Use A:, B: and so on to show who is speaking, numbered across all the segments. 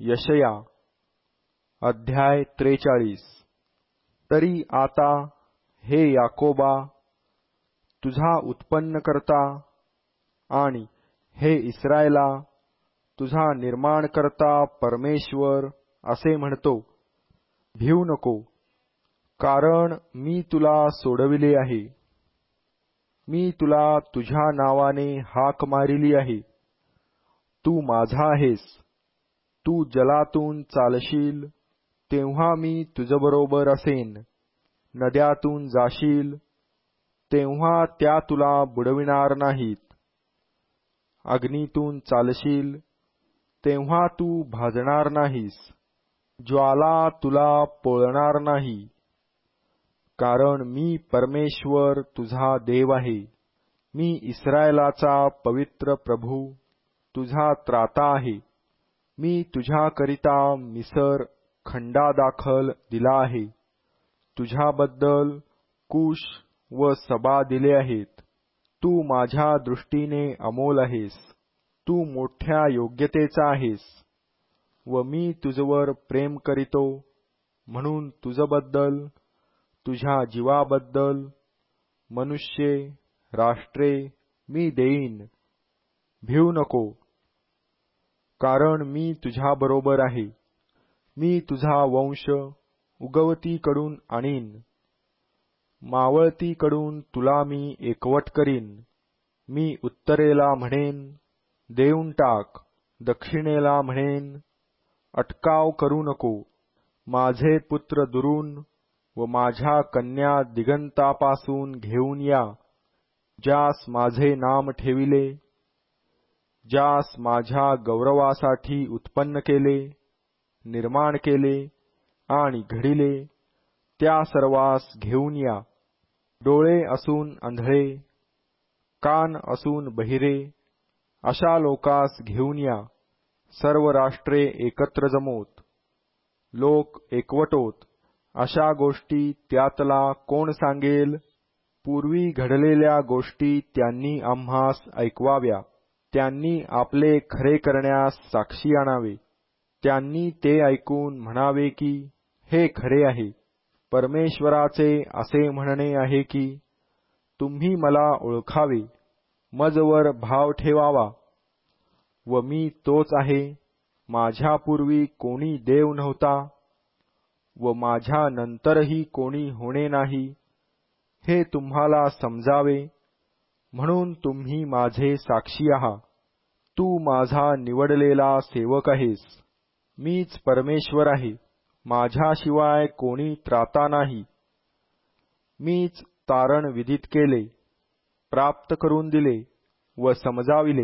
A: यशया अध्याय 43। तरी आता हे याकोबा तुझा उत्पन्नकर्ता आणि हे इस्रायला तुझा निर्माणकर्ता परमेश्वर असे म्हणतो, भिवू नको, कारण मी तुला सोडविले आहे। मी तुला तुझ्या नावाने हाक मारिली आहे। तू माझा आहेस। तू जलातून चालशील तेव्हा मी तुझ्याबरोबर असेन। नद्यातून जाशील तेव्हा त्या तुला बुडविणार नाहीत। अग्नीतून चालशील तेव्हा तू भाजणार नाहीस। ज्वाला तुला पोळणार नाही, कारण मी परमेश्वर तुझा देव आहे। मी इस्रायलाचा पवित्र प्रभू तुझा त्राता आहे। मी तुझ्याकरिता मिसर खंडादाखल दिला आहे। तुझ्याबद्दल कुश व सबा दिले आहेत। तू माझ्या दृष्टीने अमोल आहेस। तू मोठ्या योग्यतेचा आहेस व मी तुझवर प्रेम करीतो, म्हणून तुझ्याबद्दल, तुझ्या जीवाबद्दल मनुष्ये, राष्ट्रे मी देईन। भिवू नको, कारण मी तुझ्याबरोबर आहे। मी तुझा वंश उगवतीकडून आणीन। मावळतीकडून तुला मी एकवट करीन। मी उत्तरेला म्हणेन, देऊन टाक, दक्षिणेला म्हणेन, अटकाव करू नको। माझे पुत्र दुरून व माझ्या कन्या दिगंतापासून घेऊन या। ज्यास माझे नाम ठेविले, ज्यास माझ्या गौरवासाठी उत्पन्न केले, निर्माण केले आणि घडिले, त्या सर्वांस घेऊन या। डोळे असून अंधळे, कान असून बहिरे, अशा लोकास घेऊन या। सर्व राष्ट्रे एकत्र जमोत, लोक एकवटोत, अशा गोष्टी त्यातला कोण सांगेल? पूर्वी घडलेल्या गोष्टी त्यांनी आम्हास ऐकवाव्या। त्यांनी आपले खरे करण्यास साक्षी आणावे। त्यांनी ते ऐकून म्हणावे की हे खरे आहे। परमेश्वराचे असे म्हणणे आहे की तुम्ही मला ओळखावे, मजवर भाव ठेवावा व मी तोच आहे। माझ्यापूर्वी कोणी देव नव्हता व माझ्या नंतरही कोणी होणे नाही, हे तुम्हाला समजावे, म्हणून तुम्ही माझे साक्षी आहात। तू माझा निवडलेला सेवक आहेस। मीच परमेश्वर आहे, माझ्याशिवाय कोणी त्राता नाही। मीच तारण विदित केले, प्राप्त करून दिले व समजाविले।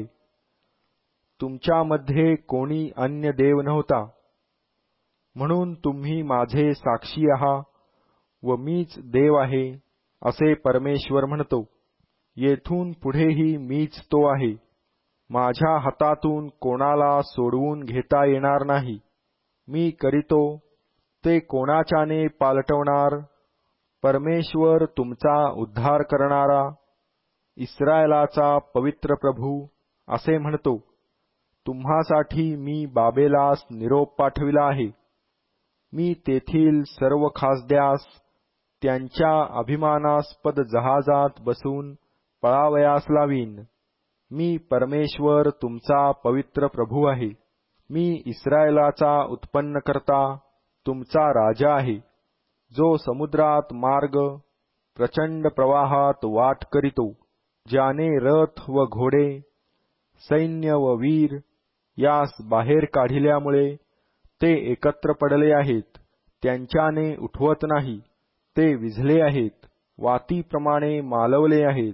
A: तुमच्यामध्ये कोणी अन्य देव नव्हता, म्हणून तुम्ही माझे साक्षी आहात व मीच देव आहे, असे परमेश्वर म्हणतो। येथून पुढेही मीच तो आहे। माझ्या हातातून कोणाला सोडवून घेता येणार नाही। मी करीतो ते कोणाच्याने पालटवणार? परमेश्वर तुमचा उद्धार करणारा, इस्रायलाचा पवित्र प्रभू असे म्हणतो, तुम्हासाठी मी बाबेलास निरोप पाठविला आहे। मी तेथील सर्व खासद्यास त्यांच्या अभिमानास्पद जहाजात बसून पळावयास लावीन। मी परमेश्वर तुमचा पवित्र प्रभू आहे। मी इस्रायलाचा उत्पन्नकर्ता, तुमचा राजा आहे, जो समुद्रात मार्ग, प्रचंड प्रवाहात वाट करीतो, ज्याने रथ व घोडे, सैन्य व वीर यास बाहेर काढिल्यामुळे ते एकत्र पडले आहेत। त्यांच्याने उठवत नाही, ते विझले आहेत, वातीप्रमाणे मालवले आहेत।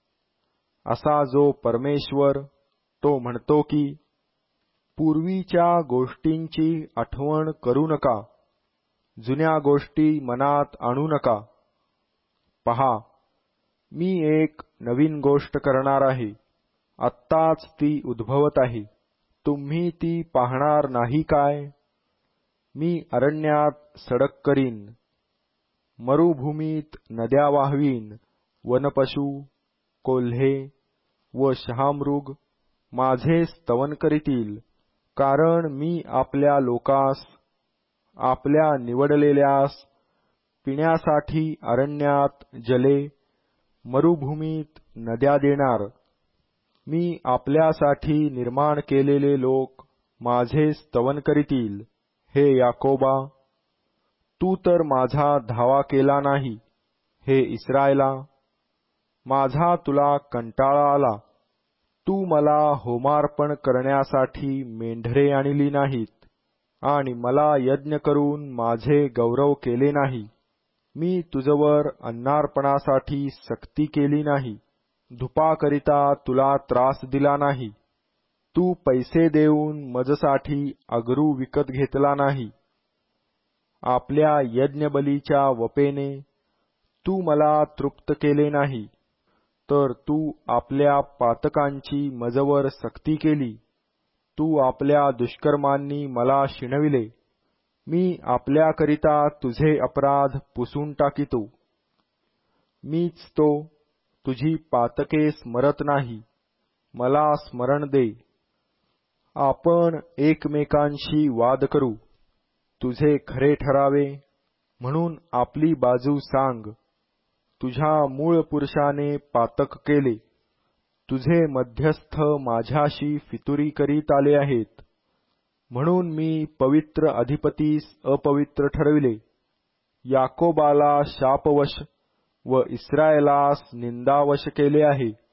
A: असा जो परमेश्वर, तो म्हणतो की पूर्वीच्या गोष्टींची आठवण करू नका, जुन्या गोष्टी मनात आणू नका। पहा, मी एक नवीन गोष्ट करणार आहे, आत्ताच ती उद्भवत आहे। तुम्ही ती पाहणार नाही काय? मी अरण्यात सडक करीन, मरुभूमीत नद्या वाहवीन। वनपशु, कोल्हे व शहामृग माझे स्तवन करीतील। कारण मी आपल्या लोकास, आपल्या निवडलेल्यास पिण्यासाठी अरण्यात जले, मरुभूमीत नद्या देणार. मी आपल्यासाठी निर्माण केलेले लोक माझे स्तवन करीतील. हे याकोबा, तू तर माझा धावा केला नाही. हे इस्रायला, माझा तुला कंटाळा आला. तू मला होमार्पण करण्यासाठी मेंढरे आणली नाहीत आणि मला यज्ञ करून माझे गौरव केले नाही. मी तुझवर अन्नार्पणासाठी सक्ती केली नाही. धुपाकरिता तुला त्रास दिला नाही. तू पैसे देऊन मजसाठी अगरू विकत घेतला नाही. आपल्या यज्ञबलीच्या वपेने तू मला तृप्त केले नाही, तर तू आपल्या पातकांची मजवर सक्ती केली. तू आपल्या दुष्कर्मांनी मला शिणविले. मी आपल्याकरिता तुझे अपराध पुसून टाकितो. मीच तो, तुझी पातके स्मरत नाही. मला स्मरण दे. आपण एकमेकांशी वाद करू. तुझे खरे ठरावे म्हणून आपली बाजू सांग. तुझ्या मूळ पुरुषाने पातक केले. तुझे मध्यस्थ माझ्याशी फितुरी करीत आले आहेत. म्हणून मी पवित्र अधिपतीस अपवित्र ठरविले. याकोबाला शापवश व इस्रायेलास निंदावश केले आहे.